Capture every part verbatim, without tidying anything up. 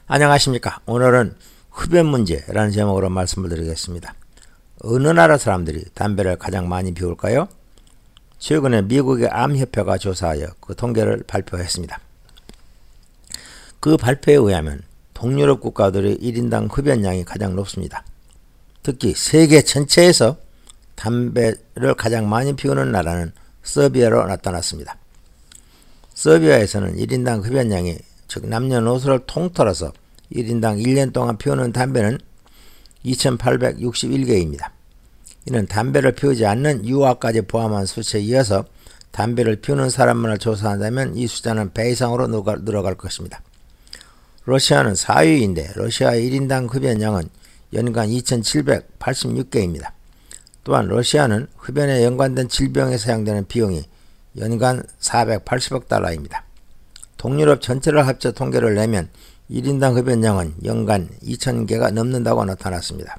안녕하십니까. 오늘은 흡연 문제라는 제목으로 말씀을 드리겠습니다. 어느 나라 사람들이 담배를 가장 많이 피울까요? 최근에 미국의 암협회가 조사하여 그 통계를 발표했습니다. 그 발표에 의하면 동유럽 국가들의 일 인당 흡연량이 가장 높습니다. 특히 세계 전체에서 담배를 가장 많이 피우는 나라는 서비아로 나타났습니다. 서비아에서는 일 인당 흡연량이 즉 남녀노소를 통틀어서 일 인당 일 년 동안 피우는 담배는 이천팔백육십일 개입니다. 이는 담배를 피우지 않는 유아까지 포함한 수치에 이어서 담배를 피우는 사람만을 조사한다면 이 숫자는 배 이상으로 늘어갈 것입니다. 러시아는 사 위인데 러시아의 일 인당 흡연량은 연간 이천칠백팔십육 개입니다. 또한 러시아는 흡연에 연관된 질병에 사용되는 비용이 연간 사백팔십억 달러입니다. 동유럽 전체를 합쳐 통계를 내면 일 인당 흡연량은 연간 이천 개가 넘는다고 나타났습니다.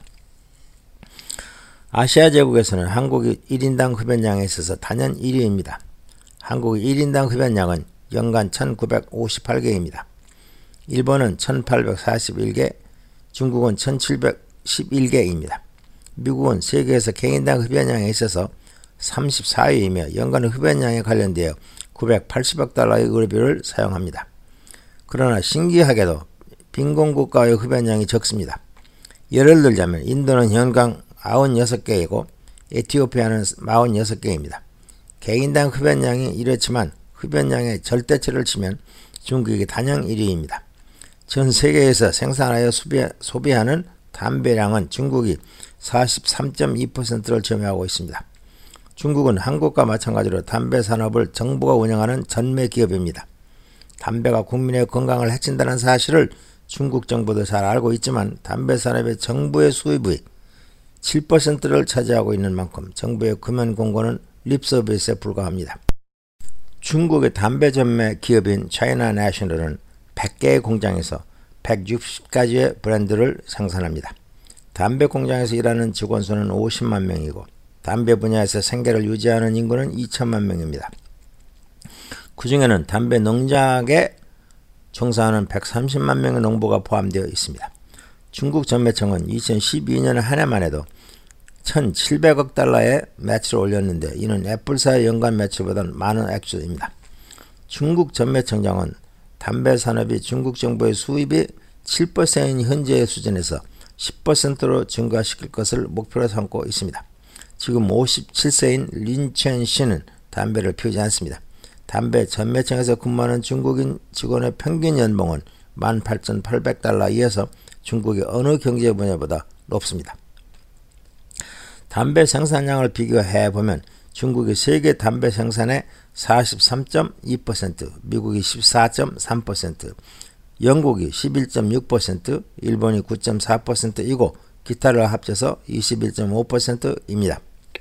아시아 제국에서는 한국이 일 인당 흡연량에 있어서 단연 일 위입니다. 한국의 일 인당 흡연량은 연간 천구백오십팔 개입니다. 일본은 천팔백사십일 개, 중국은 천칠백십일 개입니다. 미국은 세계에서 개인당 흡연량에 있어서 삼십사 위이며 연간 흡연량에 관련되어 구백팔십억 달러의 의료비를 사용합니다. 그러나 신기하게도 빈곤국가의 흡연량이 적습니다. 예를 들자면 인도는 연간 구십육 개이고 에티오피아는 사십육 개입니다. 개인당 흡연량이 이렇지만 흡연량의 절대치를 치면 중국이 단연 일 위입니다. 전 세계에서 생산하여 소비, 소비하는 담배량은 중국이 사십삼 점 이 퍼센트를 점유하고 있습니다. 중국은 한국과 마찬가지로 담배 산업을 정부가 운영하는 전매 기업입니다. 담배가 국민의 건강을 해친다는 사실을 중국 정부도 잘 알고 있지만 담배 산업의 정부의 수입의 칠 퍼센트를 차지하고 있는 만큼 정부의 금연 공고는 립서비스에 불과합니다. 중국의 담배 전매 기업인 차이나 내셔널은 백 개의 공장에서 백육십 가지의 브랜드를 생산합니다. 담배 공장에서 일하는 직원 수는 오십만 명이고 담배 분야에서 생계를 유지하는 인구는 이천만 명입니다. 그 중에는 담배 농장에 종사하는 백삼십만 명의 농부가 포함되어 있습니다. 중국 전매청은 이천십이 년 한 해만 해도 천칠백억 달러의 매출을 올렸는데 이는 애플사의 연간 매출보다 많은 액수입니다. 중국 전매청장은 담배 산업이 중국 정부의 수입이 칠 퍼센트인 현재의 수준에서 십 퍼센트로 증가시킬 것을 목표로 삼고 있습니다. 지금 오십칠 세인 린첸 씨는 담배를 피우지 않습니다. 담배 전매청에서 근무하는 중국인 직원의 평균 연봉은 만 팔천팔백 달러에 이어서 중국의 어느 경제 분야보다 높습니다. 담배 생산량을 비교해 보면 중국이 세계 담배 생산의 사십삼 점 이 퍼센트, 미국이 십사 점 삼 퍼센트, 영국이 십일 점 육 퍼센트, 일본이 구 점 사 퍼센트이고 기타를 합쳐서 이십일 점 오 퍼센트입니다.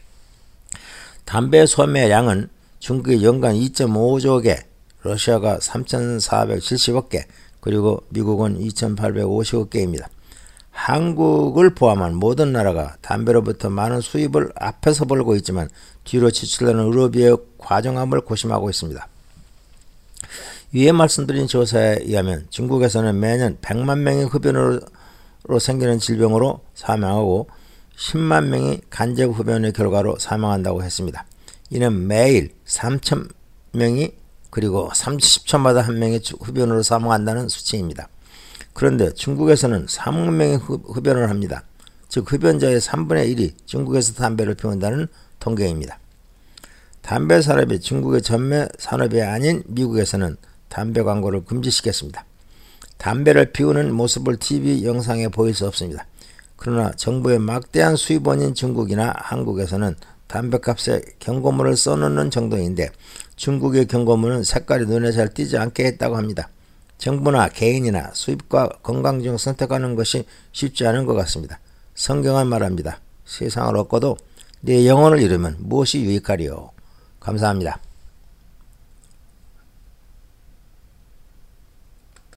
담배 소매량은 중국이 연간 이 점 오조 개, 러시아가 삼천사백칠십억 개, 그리고 미국은 이천팔백오십억 개입니다. 한국을 포함한 모든 나라가 담배로부터 많은 수입을 앞에서 벌고 있지만 뒤로 지출되는 의료비의 과중함을 고심하고 있습니다. 위에 말씀드린 조사에 의하면 중국에서는 매년 백만 명이 흡연으로 생기는 질병으로 사망하고 십만 명이 간접 흡연의 결과로 사망한다고 했습니다. 이는 매일 삼천 명이 그리고 삼십 초마다 한 명이 흡연으로 사망한다는 수치입니다. 그런데 중국에서는 삼억 명이 흡연을 합니다. 즉 흡연자의 삼분의 일이 중국에서 담배를 피운다는 통계입니다. 담배 산업이 중국의 전매 산업이 아닌 미국에서는 담배 광고를 금지시켰습니다. 담배를 피우는 모습을 티비 영상에 보일 수 없습니다. 그러나 정부의 막대한 수입원인 중국이나 한국에서는 담배값에 경고문을 써놓는 정도인데 중국의 경고문은 색깔이 눈에 잘 띄지 않게 했다고 합니다. 정부나 개인이나 수입과 건강 중 선택하는 것이 쉽지 않은 것 같습니다. 성경은 말합니다. 세상을 얻고도 내 영혼을 잃으면 무엇이 유익하리요. 감사합니다.